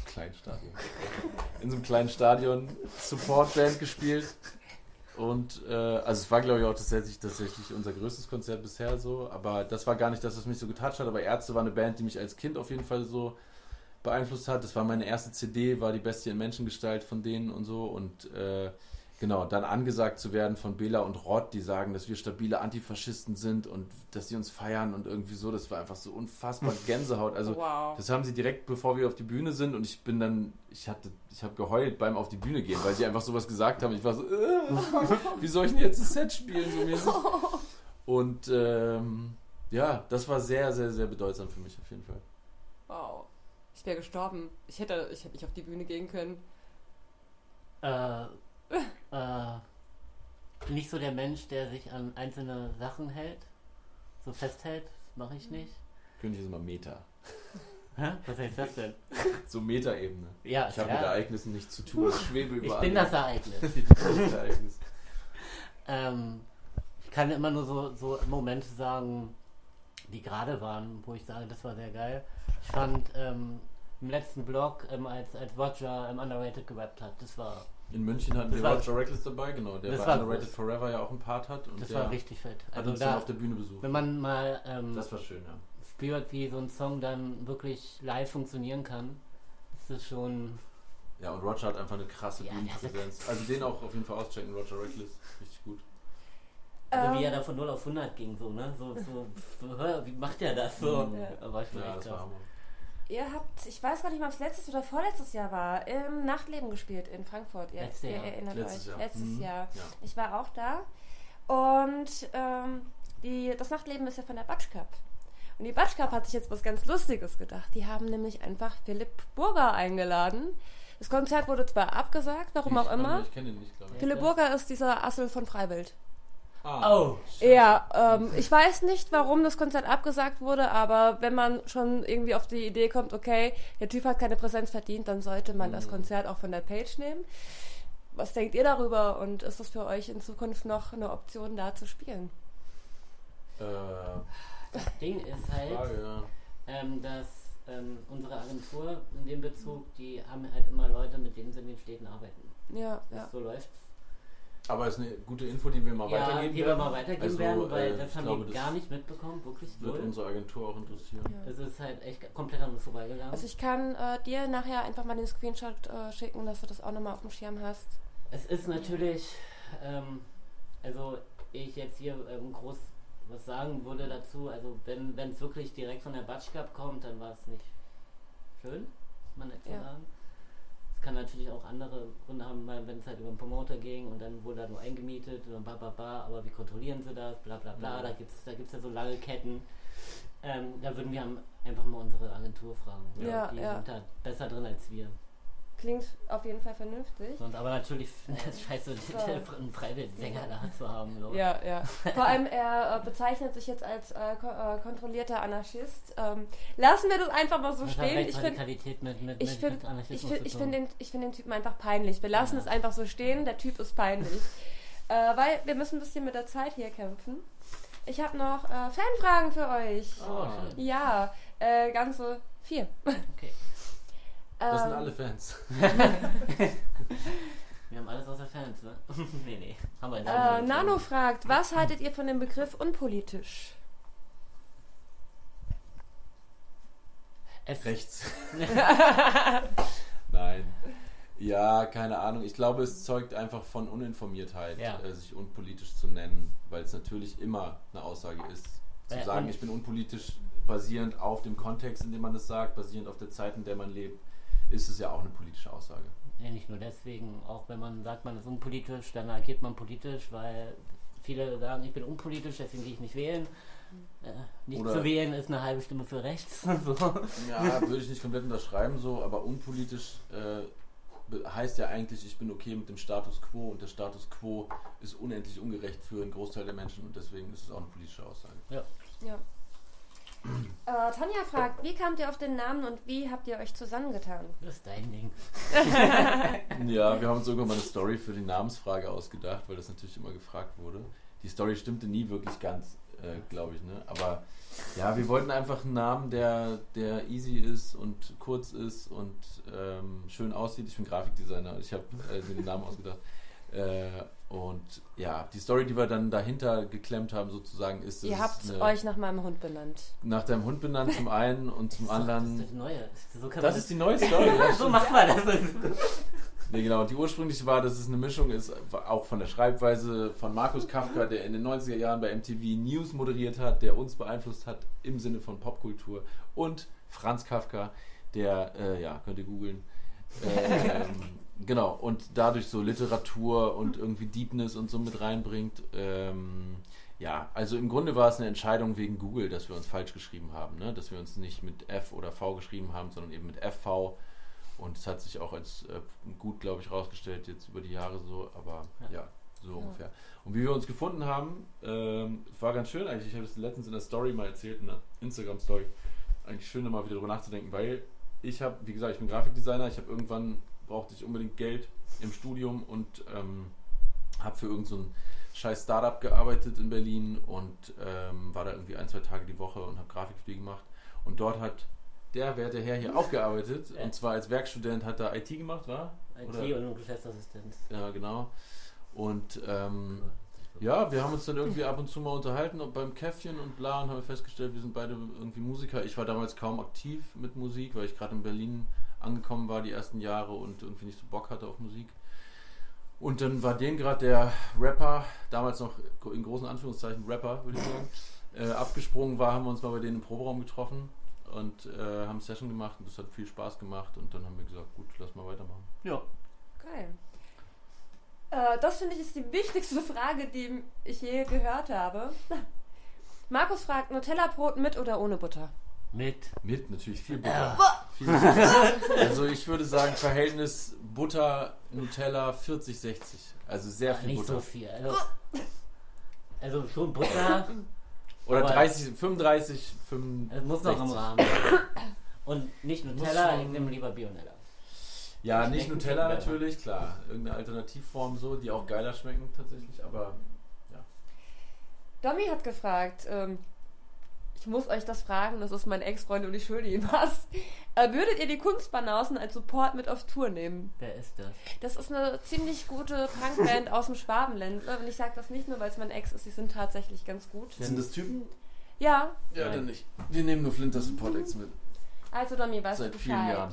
Support-Band gespielt. Und also es war, glaube ich, auch tatsächlich unser größtes Konzert bisher so. Aber das war gar nicht das, was mich so getoucht hat. Aber Ärzte war eine Band, die mich als Kind auf jeden Fall so beeinflusst hat. Das war meine erste CD, war die Bestie in Menschengestalt von denen und so. Und genau, dann angesagt zu werden von Bela und Rott, die sagen, dass wir stabile Antifaschisten sind und dass sie uns feiern und irgendwie so, das war einfach so unfassbar Gänsehaut. Also wow. Das haben sie direkt, bevor wir auf die Bühne sind und ich habe geheult beim auf die Bühne gehen, weil sie einfach sowas gesagt haben. Ich war so, wie soll ich denn jetzt das Set spielen? So mäßig. Und ja, das war sehr, sehr, sehr bedeutsam für mich auf jeden Fall. Wow. Ich wäre gestorben. Ich hätte nicht auf die Bühne gehen können. Nicht so der Mensch, der sich an einzelne Sachen hält, so festhält, das mache ich nicht. König ist immer Meta. Hä? Was heißt das denn? So Meta-Ebene. Ja, ich habe mit Ereignissen nichts zu tun. Ich schwebe über Ich bin das Ereignis. Ich kann immer nur so Momente sagen, die gerade waren, wo ich sage, das war sehr geil. Ich fand im letzten Blog, als Roger Underrated gerappt hat, das war... In München hatten wir Roger Reckless dabei, genau, der bei Underrated Forever ja auch einen Part hat. Und das war richtig fett. Hat uns dann auf der Bühne besucht. Wenn man mal das war schön, ja. spürt, wie so ein Song dann wirklich live funktionieren kann, ist das schon... Ja, und Roger hat einfach eine krasse Bühnenpräsenz. Also den auch auf jeden Fall auschecken, Roger Reckless. Richtig gut. Also wie er da von 0 auf 100 ging, so, ne? So wie macht er das so? Ja, war schon echt das war Hammer. Ihr habt, ich weiß gar nicht mal, ob es letztes oder vorletztes Jahr war, im Nachtleben gespielt in Frankfurt. Ihr erinnert euch. Letztes Jahr. Ja. Ich war auch da. Und das Nachtleben ist ja von der Batsch Cup. Und die Batsch Cup hat sich jetzt was ganz Lustiges gedacht. Die haben nämlich einfach Philipp Burger eingeladen. Das Konzert wurde zwar abgesagt, warum auch immer. Ich kenne ihn nicht, glaube ich. Philipp Burger ist dieser Assel von Freiwild. Oh. Ja, ich weiß nicht, warum das Konzert abgesagt wurde, aber wenn man schon irgendwie auf die Idee kommt, okay, der Typ hat keine Präsenz verdient, dann sollte man das Konzert auch von der Page nehmen. Was denkt ihr darüber und ist das für euch in Zukunft noch eine Option, da zu spielen? Das Ding ist halt, dass unsere Agentur in dem Bezug, die haben halt immer Leute, mit denen sie in den Städten arbeiten. Ja. So läuft's. Aber es ist eine gute Info, die wir mal weitergeben werden, weil das haben wir gar nicht mitbekommen, wirklich. Wird unsere Agentur auch interessieren. Ja. Das ist halt echt komplett an uns vorbeigegangen. Also ich kann dir nachher einfach mal den Screenshot schicken, dass du das auch nochmal auf dem Schirm hast. Es ist natürlich, also ich jetzt hier groß was sagen würde dazu, also wenn es wirklich direkt von der Batsch Cup kommt, dann war es nicht schön, muss man jetzt so sagen. Es kann natürlich auch andere Gründe haben, wenn es halt über einen Promoter ging und dann wurde da nur eingemietet und aber wie kontrollieren sie das, bla bla bla, da gibt's ja so lange Ketten. Da würden wir einfach mal unsere Agentur fragen. Die sind da besser drin als wir. klingt auf jeden Fall vernünftig. Und aber natürlich ist scheiße, einen freiwilligen Sänger da zu haben. So. Ja. Vor allem, er bezeichnet sich jetzt als kontrollierter Anarchist. Lassen wir das einfach mal so stehen. Ich finde den Typen einfach peinlich. Wir lassen es einfach so stehen. Der Typ ist peinlich. Weil wir müssen ein bisschen mit der Zeit hier kämpfen. Ich habe noch Fanfragen für euch. Oh. Ja, ganze 4. Okay. Das sind alle Fans. Wir haben alles außer Fans, ne? Nee. Haben wir Nano fragt, was haltet ihr von dem Begriff unpolitisch? Rechts. Nein. Ja, keine Ahnung. Ich glaube, es zeugt einfach von Uninformiertheit, sich unpolitisch zu nennen, weil es natürlich immer eine Aussage ist. Zu sagen, ich bin unpolitisch, basierend auf dem Kontext, in dem man das sagt, basierend auf der Zeit, in der man lebt, ist es ja auch eine politische Aussage. Ja, nicht nur deswegen. Auch wenn man sagt, man ist unpolitisch, dann agiert man politisch, weil viele sagen, ich bin unpolitisch, deswegen gehe ich nicht wählen. Nicht zu wählen ist eine halbe Stimme für rechts. So. Ja, würde ich nicht komplett unterschreiben, so, aber unpolitisch heißt ja eigentlich, ich bin okay mit dem Status Quo und der Status Quo ist unendlich ungerecht für einen Großteil der Menschen und deswegen ist es auch eine politische Aussage. Ja. Tanja fragt, wie kamt ihr auf den Namen und wie habt ihr euch zusammengetan? Das ist dein Ding. Ja, wir haben uns irgendwann mal eine Story für die Namensfrage ausgedacht, weil das natürlich immer gefragt wurde. Die Story stimmte nie wirklich ganz, glaube ich, ne? Aber ja, wir wollten einfach einen Namen, der easy ist und kurz ist und schön aussieht. Ich bin Grafikdesigner, ich habe den Namen ausgedacht. Und ja, die Story, die wir dann dahinter geklemmt haben, sozusagen, ist... Ihr habt euch nach meinem Hund benannt. Nach deinem Hund benannt zum einen und zum anderen... Das ist die neue. Das ist die neue Story. Ja, so macht man das. Nee, genau. Und die ursprüngliche war, dass es eine Mischung ist, auch von der Schreibweise von Markus Kafka, der in den 90er Jahren bei MTV News moderiert hat, der uns beeinflusst hat im Sinne von Popkultur, und Franz Kafka, der, könnt ihr googeln, genau, und dadurch so Literatur und irgendwie Deepness und so mit reinbringt. Also im Grunde war es eine Entscheidung wegen Google, dass wir uns falsch geschrieben haben, ne? Dass wir uns nicht mit F oder V geschrieben haben, sondern eben mit FV. Und es hat sich auch als gut, glaube ich, rausgestellt jetzt über die Jahre so, aber so ungefähr. Und wie wir uns gefunden haben, war ganz schön eigentlich. Ich habe es letztens in der Story mal erzählt, in der Instagram-Story. Eigentlich schön, mal wieder drüber nachzudenken, weil ich habe, wie gesagt, ich bin Grafikdesigner, brauchte ich unbedingt Geld im Studium und habe für irgend so ein scheiß Startup gearbeitet in Berlin und war da irgendwie 1-2 Tage die Woche und habe Grafikspiele gemacht. Und dort hat der werte Herr hier auch gearbeitet, und zwar als Werkstudent hat er IT gemacht, war? IT und Geschäftsassistenz. Ja, genau. Und wir haben uns dann irgendwie ab und zu mal unterhalten und beim Käffchen und bla, und haben festgestellt, wir sind beide irgendwie Musiker. Ich war damals kaum aktiv mit Musik, weil ich gerade in Berlin angekommen war die ersten Jahre und irgendwie nicht so Bock hatte auf Musik. Und dann war gerade der Rapper, damals noch in großen Anführungszeichen Rapper, würde ich sagen, abgesprungen war, haben wir uns mal bei denen im Proberaum getroffen und haben eine Session gemacht und das hat viel Spaß gemacht und dann haben wir gesagt, gut, lass mal weitermachen. Ja. Geil. Das finde ich ist die wichtigste Frage, die ich je gehört habe. Markus fragt, Nutella-Brot mit oder ohne Butter? Mit, natürlich viel Butter. Also ich würde sagen, Verhältnis Butter, Nutella 40-60. Also sehr viel nicht Butter. Nicht so viel. Also schon Butter. Oder 35. Es muss noch im Rahmen sein. Und nicht Nutella, ich nehme lieber Bionella. Ja, nicht Nutella natürlich, klar. Irgendeine Alternativform so, die auch geiler schmecken tatsächlich, aber ja. Domi hat gefragt, ich muss euch das fragen, das ist mein Ex-Freund und ich schulde ihm was. Würdet ihr die Kunstbanausen als Support mit auf Tour nehmen? Wer ist das? Das ist eine ziemlich gute Punkband aus dem Schwabenländle. Und ich sage das nicht nur, weil es mein Ex ist, sie sind tatsächlich ganz gut. Sind das Typen? Ja. Ja, dann nicht. Wir nehmen nur Flinter Support Acts mit. Also Domi, weißt du Bescheid? Seit vielen Jahren.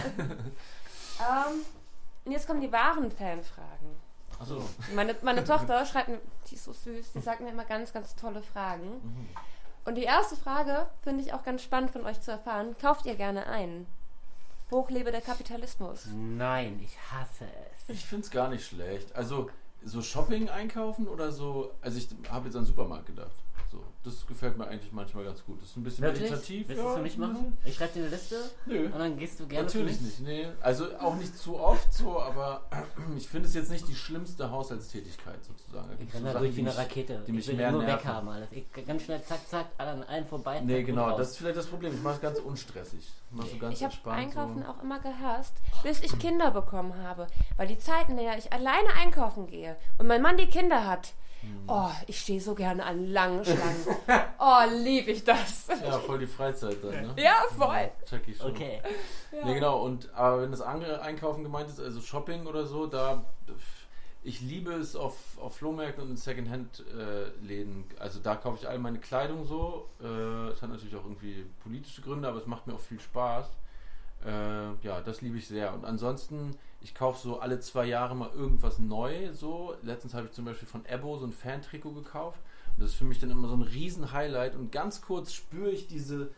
Ja. Und jetzt kommen die wahren Fanfragen. Achso. Meine Tochter schreibt mir, die ist so süß, die sagt mir immer ganz, ganz tolle Fragen. Mhm. Und die erste Frage finde ich auch ganz spannend von euch zu erfahren. Kauft ihr gerne ein? Hochlebe der Kapitalismus. Nein, ich hasse es. Ich finde es gar nicht schlecht. Also so Shopping einkaufen oder so, also ich habe jetzt an den Supermarkt gedacht. So, das gefällt mir eigentlich manchmal ganz gut. Das ist ein bisschen Wirklich? meditativ. Willst du es für mich machen? Ich schreibe dir eine Liste Nö. und dann gehst du gerne Natürlich für mich. nicht, nee. Also auch nicht zu oft so, aber ich finde es jetzt nicht die schlimmste Haushaltstätigkeit sozusagen. Da Ich gibt's renne so da Sachen, durch wie eine Rakete. die mich ich will mehr nur nerven. weghaben alles. Ich ganz schnell zack, zack, an allen vorbei. Nee, zack, genau, gut das raus. ist vielleicht das Problem. Ich mache es ganz unstressig. Ich mache so ganz Ich habe entspannt. Einkaufen so. auch immer gehasst, bis ich Kinder bekommen habe. Weil die Zeiten, in der ich alleine einkaufen gehe und mein Mann die Kinder hat, oh, ich stehe so gerne an langen Schlangen. Oh, lieb ich das. Ja, voll die Freizeit dann, ne? Ja, voll. Check ich schon. Okay. Ja. Nee, genau. Und aber wenn das andere Einkaufen gemeint ist, also Shopping oder so, ich liebe es auf Flohmärkten und in Secondhand-Läden. Also da kaufe ich all meine Kleidung so. Es hat natürlich auch irgendwie politische Gründe, aber es macht mir auch viel Spaß. Ja, das liebe ich sehr. Und ansonsten, ich kaufe so alle 2 Jahre mal irgendwas neu. So. Letztens habe ich zum Beispiel von Ebo so ein Fan-Trikot gekauft. Und das ist für mich dann immer so ein Riesen-Highlight. Und ganz kurz spüre ich diese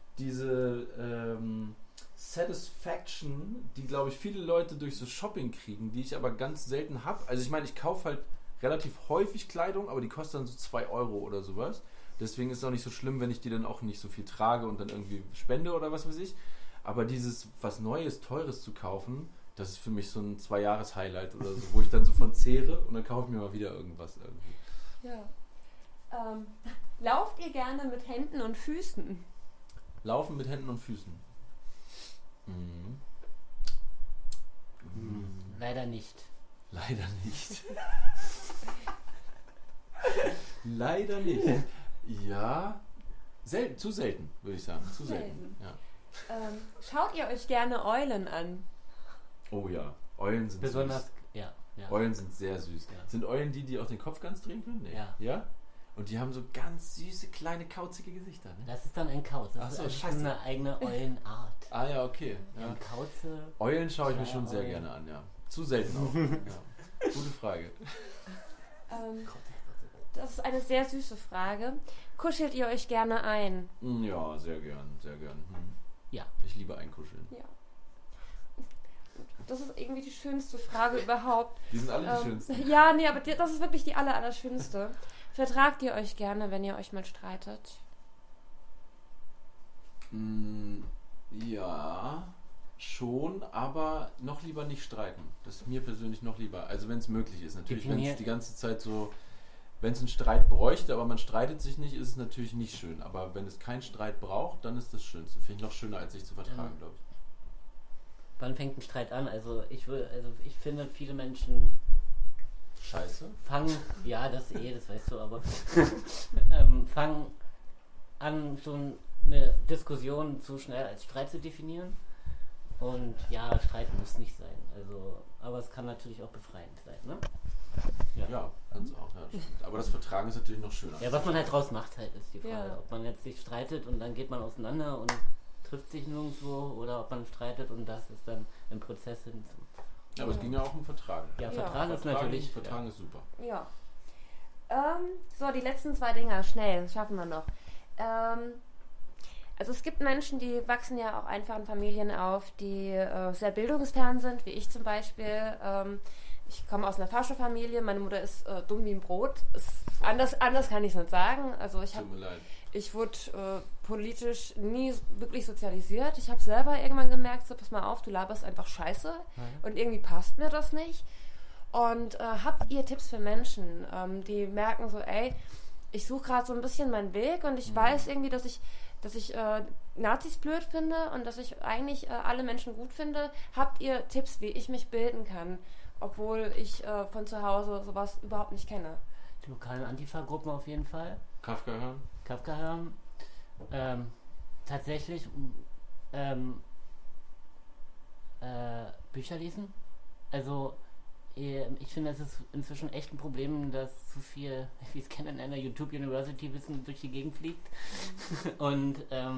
Satisfaction, die, glaube ich, viele Leute durch so Shopping kriegen, die ich aber ganz selten habe. Also ich meine, ich kaufe halt relativ häufig Kleidung, aber die kostet dann so 2 Euro oder sowas. Deswegen ist es auch nicht so schlimm, wenn ich die dann auch nicht so viel trage und dann irgendwie spende oder was weiß ich. Aber dieses, was Neues, Teures zu kaufen, das ist für mich so ein 2-Jahres-Highlight oder so, wo ich dann so von zehre und dann kaufe ich mir mal wieder irgendwas irgendwie. Ja. Lauft ihr gerne mit Händen und Füßen? Laufen mit Händen und Füßen. Leider nicht. Leider nicht. Leider nicht. Ja, zu selten, würde ich sagen. Zu selten. Ja. Schaut ihr euch gerne Eulen an? Oh ja, Eulen sind Besonders, süß. ja. Eulen sind sehr süß. Ja. Sind Eulen die auch den Kopf ganz drehen können? Nee. Ja. Ja? Und die haben so ganz süße, kleine, kauzige Gesichter. Ne? Das ist dann ein Kauz. Das Ach so, ist scheiße. eine eigene Eulenart. Ah ja, okay. Ja. Ein Kauze. Eulen schaue ich mir schon sehr Eulen. gerne an, ja. Zu selten auch. Ja. Gute Frage. Das ist eine sehr süße Frage. Kuschelt ihr euch gerne ein? Ja, sehr gern, sehr gern. Ja. Ich liebe Einkuscheln. Ja. Das ist irgendwie die schönste Frage überhaupt. Die sind alle die schönsten. Ja, nee, aber das ist wirklich die allerschönste. Vertragt ihr euch gerne, wenn ihr euch mal streitet? Ja, schon, aber noch lieber nicht streiten. Das ist mir persönlich noch lieber. Also wenn es möglich ist. Natürlich, wenn es die ganze Zeit so, wenn es einen Streit bräuchte, aber man streitet sich nicht, ist es natürlich nicht schön. Aber wenn es keinen Streit braucht, dann ist das Schönste. Finde ich noch schöner, als sich zu vertragen, glaube ich. Wann fängt ein Streit an? Also ich finde, viele Menschen Scheiße. fangen, ja, das weißt du, aber fangen an, schon eine Diskussion zu schnell als Streit zu definieren. Und ja, Streit muss nicht sein. Also, aber es kann natürlich auch befreiend sein, ne? Ja, ganz auch. Ja, stimmt. Aber das Vertragen ist natürlich noch schöner. Ja, was man halt draus macht halt, ist die Frage. Ja. Ob man jetzt sich streitet und dann geht man auseinander und trifft sich nirgendwo oder ob man streitet und das ist dann ein Prozess hinzu. Ja, aber es ging ja auch um Vertragen. Ja, Vertragen ist natürlich... Vertragen ist super. Ja. So, die letzten 2 Dinger, schnell, das schaffen wir noch. Also es gibt Menschen, die wachsen ja auch einfach in Familien auf, die sehr bildungsfern sind, wie ich zum Beispiel. Ich komme aus einer Fahrschulfamilie, meine Mutter ist dumm wie ein Brot. Anders kann ich es nicht sagen. Also Tut mir leid. ich wurde politisch nie wirklich sozialisiert. Ich habe selber irgendwann gemerkt, so pass mal auf, du laberst einfach Scheiße und irgendwie passt mir das nicht. Und habt ihr Tipps für Menschen, die merken so, ey, ich suche gerade so ein bisschen meinen Weg und ich weiß irgendwie, dass ich Nazis blöd finde und dass ich eigentlich alle Menschen gut finde. Habt ihr Tipps, wie ich mich bilden kann, obwohl ich von zu Hause sowas überhaupt nicht kenne? Die lokalen Antifa-Gruppen auf jeden Fall. Kafka hören? Tatsächlich Bücher lesen. Also ich finde, es ist inzwischen echt ein Problem, dass zu viel, wie ich es kenne, in einer YouTube University Wissen durch die Gegend fliegt. Und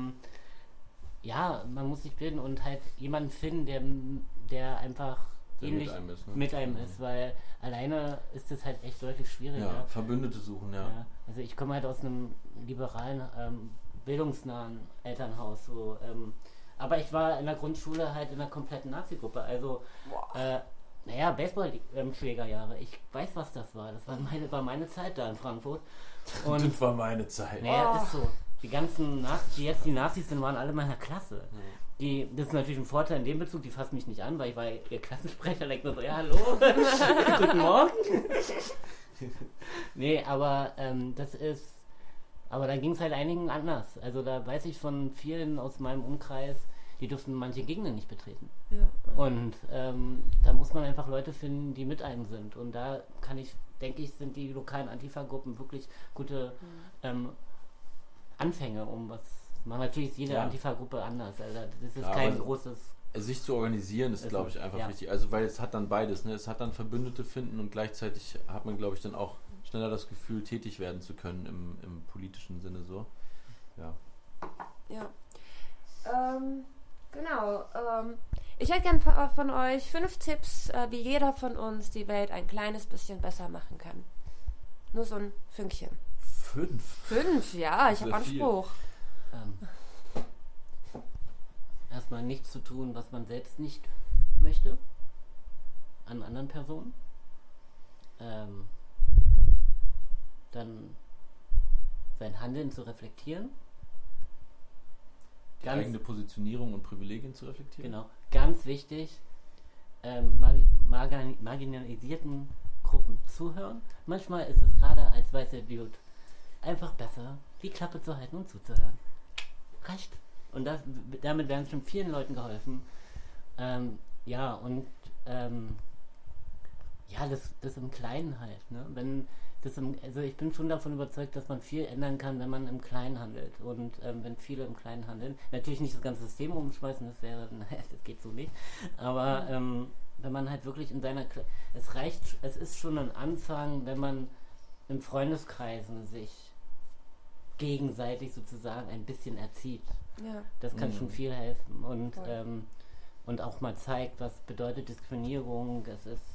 ja, man muss sich bilden und halt jemanden finden, der einfach ähnlich mit einem ist, weil alleine ist es halt echt deutlich schwieriger. Ja, Verbündete suchen, ja. Also ich komme halt aus einem liberalen, bildungsnahen Elternhaus, so, aber ich war in der Grundschule halt in einer kompletten Nazi-Gruppe, also Naja, Baseballschlägerjahre. Ich weiß, was das war. Das war meine Zeit da in Frankfurt. Und Das war meine Zeit. naja, ist so. Die ganzen Nazis, die jetzt die Nazis sind, waren alle meiner Klasse. Das ist natürlich ein Vorteil in dem Bezug, die fassen mich nicht an, weil ich war ihr Klassensprecher, denkt mir so, ja, hallo, guten Morgen. Nee, aber aber da ging es halt einigen anders. Also da weiß ich von vielen aus meinem Umkreis, die durften manche Gegenden nicht betreten. Ja. Und da muss man einfach Leute finden, die mit einem sind. Und da denke ich, sind die lokalen Antifa-Gruppen wirklich gute Anfänge, um was zu machen. Natürlich ist jede Antifa-Gruppe anders. Also das ist kein großes... Sich zu organisieren ist, glaube ich, einfach wichtig. Also weil es hat dann beides. Ne? Es hat dann Verbündete finden und gleichzeitig hat man, glaube ich, dann auch schneller das Gefühl, tätig werden zu können im politischen Sinne so. Ja. Ja. Genau. Ich hätte gern von euch 5 Tipps, wie jeder von uns die Welt ein kleines bisschen besser machen kann. Nur so ein Fünkchen. 5? 5, ja, ich Das habe ist viel. Anspruch. Erstmal nichts zu tun, was man selbst nicht möchte. An anderen Personen. Dann sein Handeln zu reflektieren. Die eigene Positionierung und Privilegien zu reflektieren. Genau. Ganz wichtig, marginalisierten Gruppen zuhören. Manchmal ist es gerade als weißer Idiot einfach besser, die Klappe zu halten und zuzuhören. Reicht. Und damit werden schon vielen Leuten geholfen. Das im Kleinen halt. Ne? Also ich bin schon davon überzeugt, dass man viel ändern kann, wenn man im Kleinen handelt. Und wenn viele im Kleinen handeln, natürlich nicht das ganze System umschmeißen, das geht so nicht. Aber wenn man halt wirklich in seiner es ist schon ein Anfang, wenn man im Freundeskreisen sich gegenseitig sozusagen ein bisschen erzieht. Ja. Das kann schon viel helfen. Und auch mal zeigt, was bedeutet Diskriminierung.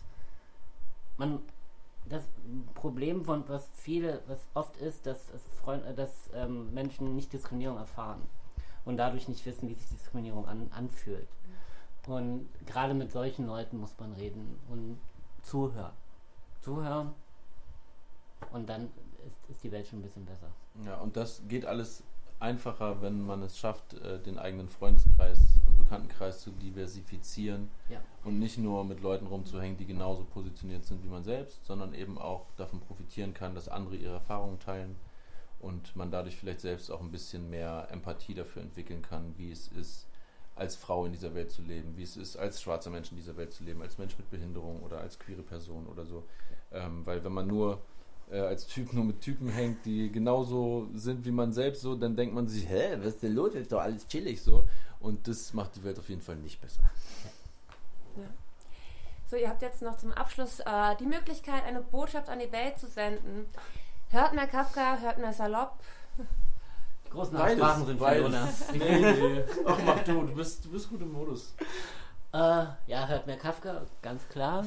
Das Problem, was oft ist, dass Menschen nicht Diskriminierung erfahren und dadurch nicht wissen, wie sich Diskriminierung anfühlt. Und gerade mit solchen Leuten muss man reden und zuhören und dann ist die Welt schon ein bisschen besser. Ja, und das geht alles einfacher, wenn man es schafft, den eigenen Freundeskreis und Bekanntenkreis zu diversifizieren und nicht nur mit Leuten rumzuhängen, die genauso positioniert sind wie man selbst, sondern eben auch davon profitieren kann, dass andere ihre Erfahrungen teilen und man dadurch vielleicht selbst auch ein bisschen mehr Empathie dafür entwickeln kann, wie es ist, als Frau in dieser Welt zu leben, wie es ist, als schwarzer Mensch in dieser Welt zu leben, als Mensch mit Behinderung oder als queere Person oder so. Weil wenn man nur als Typ nur mit Typen hängt, die genauso sind wie man selbst, so, dann denkt man sich, was ist denn los? Ist doch alles chillig so. Und das macht die Welt auf jeden Fall nicht besser. Ja. So, ihr habt jetzt noch zum Abschluss die Möglichkeit, eine Botschaft an die Welt zu senden. Hört mehr Kafka, hört mehr Salopp. Die großen Absprachen sind für Jonas. Nee. Ach, mach du bist gut im Modus. Hört mehr Kafka, ganz klar.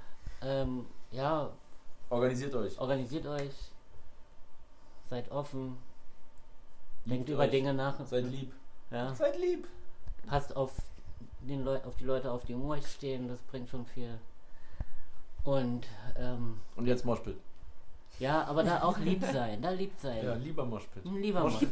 Organisiert euch. Seid offen. Denkt über Dinge nach. Seid lieb. Ja. Seid lieb. Passt auf die Leute auf, die um euch stehen. Das bringt schon viel. Und jetzt Moshpit. Ja, aber da auch lieb sein. Ja, lieber Moshpit. Lieber Moshpit.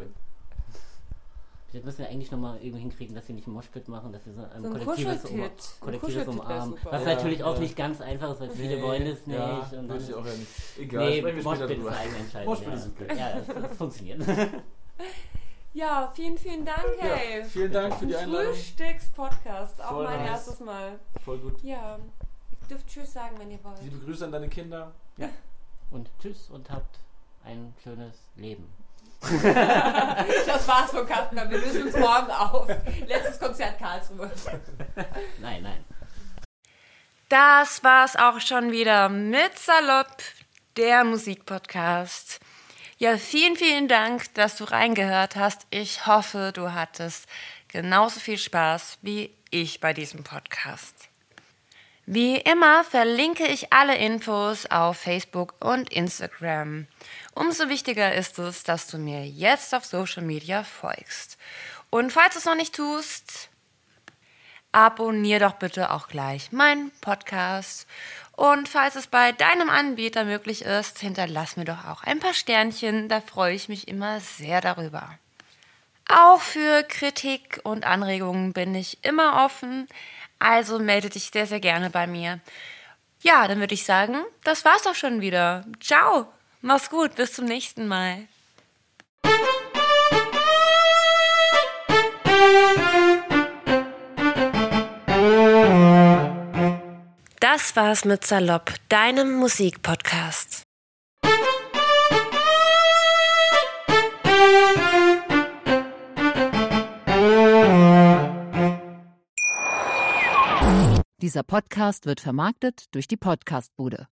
Jetzt müssen wir eigentlich nochmal irgendwie hinkriegen, dass wir nicht einen Moshpit machen, dass wir so ein kollektives Umarmen. Was natürlich auch nicht ganz einfach ist, weil viele wollen es nicht. Ja, und würde ich auch ja nicht. Egal, Moshpit ist eine eigene Entscheidung. Moshpit ist okay. Ja, das funktioniert. Ja, vielen Dank, hey. Ja, vielen Dank für die Einladung. Frühstückspodcast, auch Voll mein nice. erstes Mal. Voll gut. Ja, ihr dürft Tschüss sagen, wenn ihr wollt. Liebe Grüße an deine Kinder. Ja. Und tschüss und habt ein schönes Leben. Das war's von Kafka. Wir lösen uns morgen auf. Letztes Konzert Karlsruhe. Nein. Das war's auch schon wieder mit Salopp, der Musikpodcast. Ja, vielen Dank, dass du reingehört hast. Ich hoffe, du hattest genauso viel Spaß wie ich bei diesem Podcast. Wie immer verlinke ich alle Infos auf Facebook und Instagram. Umso wichtiger ist es, dass du mir jetzt auf Social Media folgst. Und falls du es noch nicht tust, abonnier doch bitte auch gleich meinen Podcast. Und falls es bei deinem Anbieter möglich ist, hinterlass mir doch auch ein paar Sternchen, da freue ich mich immer sehr darüber. Auch für Kritik und Anregungen bin ich immer offen, also melde dich sehr, sehr gerne bei mir. Ja, dann würde ich sagen, das war's auch schon wieder. Ciao, mach's gut, bis zum nächsten Mal. Das war's mit Salopp, deinem Musikpodcast. Dieser Podcast wird vermarktet durch die Podcastbude.